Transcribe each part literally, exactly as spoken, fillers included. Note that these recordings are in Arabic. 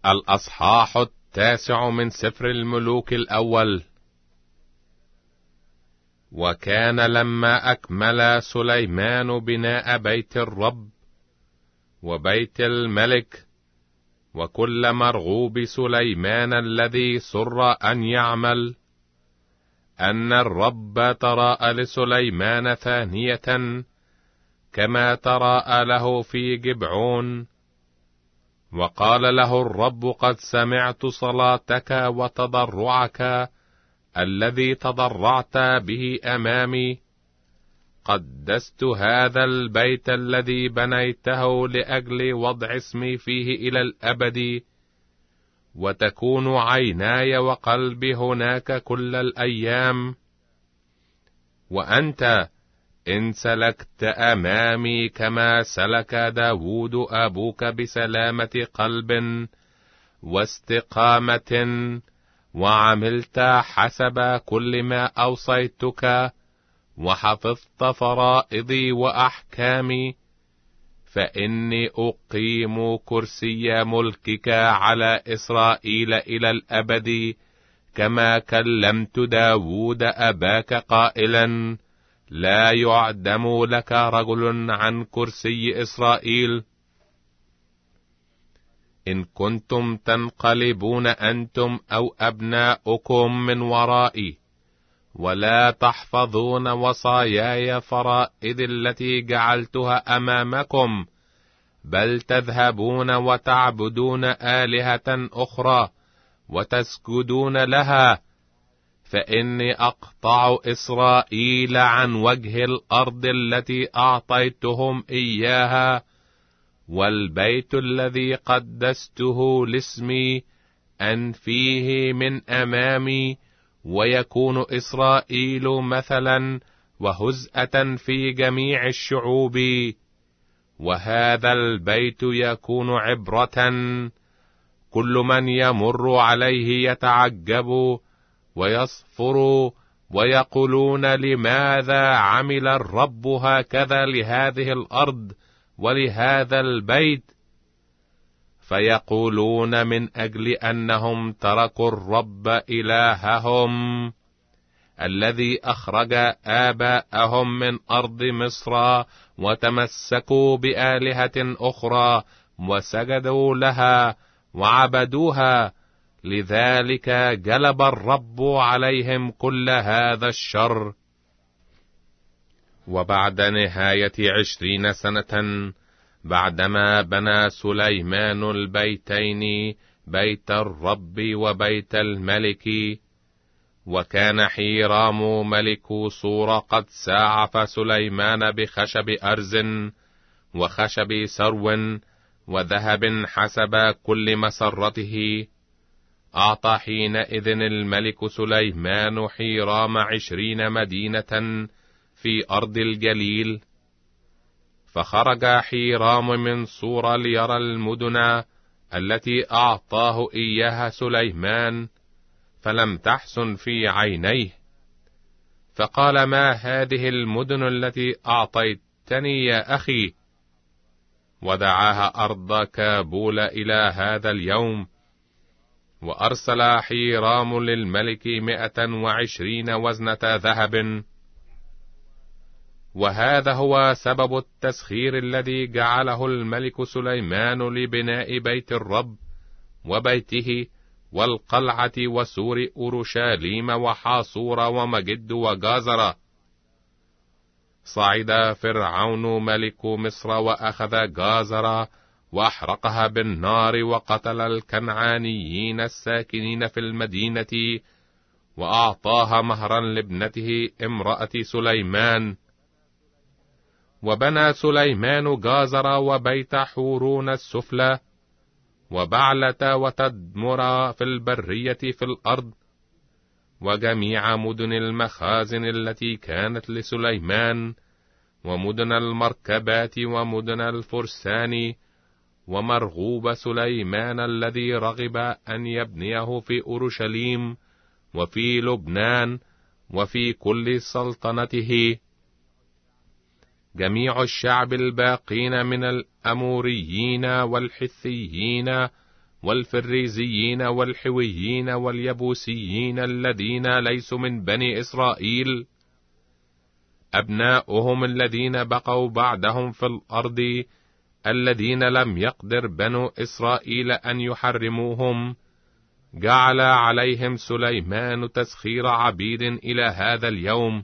الأصحاح التاسع من سفر الملوك الأول. وكان لما أكمل سليمان بناء بيت الرب وبيت الملك وكل مرغوب سليمان الذي سر أن يعمل، أن الرب تراءى لسليمان ثانية كما تراءى له في جبعون، وقال له الرب: قد سمعت صلاتك وتضرعك الذي تضرعت به أمامي، قدست هذا البيت الذي بنيته لأجل وضع اسمي فيه إلى الأبد، وتكون عيناي وقلبي هناك كل الأيام. وأنت إن سلكت أمامي كما سلك داود أبوك بسلامة قلب واستقامة، وعملت حسب كل ما أوصيتك، وحفظت فرائضي وأحكامي، فإني أقيم كرسي ملكك على إسرائيل إلى الأبد، كما كلمت داود أباك قائلا: لا يعدم لك رجل عن كرسي إسرائيل. إن كنتم تنقلبون أنتم أو أبناؤكم من ورائي، ولا تحفظون وصاياي فرائض التي جعلتها أمامكم، بل تذهبون وتعبدون آلهة أخرى وتسجدون لها، فإني أقطع إسرائيل عن وجه الأرض التي أعطيتهم إياها، والبيت الذي قدسته لاسمي أن فيه من أمامي، ويكون إسرائيل مثلا وهزءة في جميع الشعوب، وهذا البيت يكون عبرة، كل من يمر عليه يتعجب ويصفر ويقولون: لماذا عمل الرب هكذا لهذه الأرض ولهذا البيت؟ فيقولون: من أجل أنهم تركوا الرب إلههم الذي أخرج آباءهم من أرض مصر، وتمسكوا بآلهة أخرى وسجدوا لها وعبدوها، لذلك جلب الرب عليهم كل هذا الشر. وبعد نهاية عشرين سنة، بعدما بنى سليمان البيتين، بيت الرب وبيت الملك، وكان حيرام ملك صور قد ساعف سليمان بخشب أرز وخشب سرو وذهب حسب كل مسرته، أعطى حينئذ الملك سليمان حيرام عشرين مدينة في أرض الجليل. فخرج حيرام من صور ليرى المدن التي أعطاه إياها سليمان، فلم تحسن في عينيه، فقال: ما هذه المدن التي أعطيتني يا أخي؟ ودعاها أرض كابول إلى هذا اليوم. وأرسل حيرام للملك مئة وعشرين وزنة ذهب. وهذا هو سبب التسخير الذي جعله الملك سليمان لبناء بيت الرب وبيته والقلعة وسور أورشليم وحاصور ومجد وجازر. صعد فرعون ملك مصر وأخذ جازر وأحرقها بالنار، وقتل الكنعانيين الساكنين في المدينة، وأعطاها مهرا لابنته امرأة سليمان. وبنى سليمان جازر وبيت حورون السفلى وبعلة وتدمر في البرية في الأرض، وجميع مدن المخازن التي كانت لسليمان، ومدن المركبات ومدن الفرسان، ومرغوب سليمان الذي رغب أن يبنيه في أورشليم وفي لبنان وفي كل سلطنته. جميع الشعب الباقين من الأموريين والحثيين والفريزيين والحويين واليبوسيين الذين ليسوا من بني إسرائيل، أبناؤهم الذين بقوا بعدهم في الأرض، الذين لم يقدر بنو إسرائيل أن يحرموهم، جعل عليهم سليمان تسخير عبيد إلى هذا اليوم.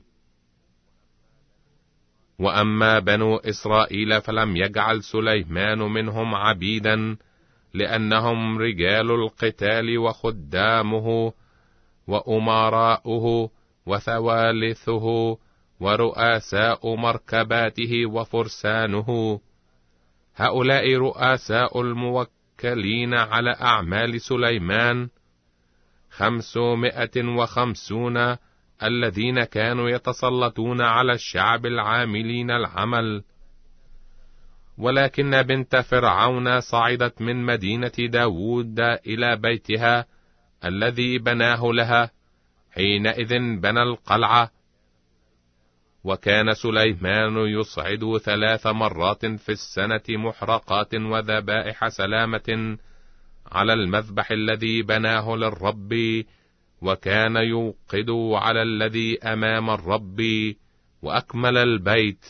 وأما بنو إسرائيل فلم يجعل سليمان منهم عبيدا، لأنهم رجال القتال وخدامه وأمراؤه وثوالثه ورؤساء مركباته وفرسانه. هؤلاء رؤساء الموكلين على أعمال سليمان، خمسمائة وخمسون الذين كانوا يتسلطون على الشعب العاملين العمل. ولكن بنت فرعون صعدت من مدينة داود إلى بيتها الذي بناه لها، حينئذ بنى القلعة. وكان سليمان يصعد ثلاث مرات في السنة محرقات وذبائح سلامة على المذبح الذي بناه للرب، وكان يوقد على الذي أمام الرب، وأكمل البيت.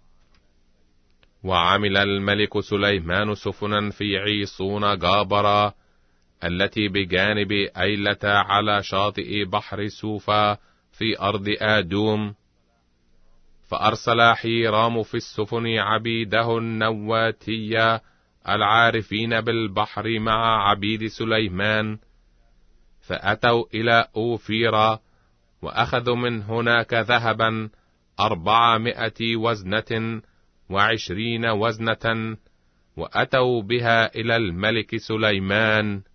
وعمل الملك سليمان سفنا في عيصون جابرا التي بجانب أيلة على شاطئ بحر سوفا في أرض آدوم. فأرسل حيرام في السفن عبيده النواتية العارفين بالبحر مع عبيد سليمان، فأتوا إلى أوفيرا، وأخذوا من هناك ذهبا أربعمائة وزنة وعشرين وزنة، وأتوا بها إلى الملك سليمان.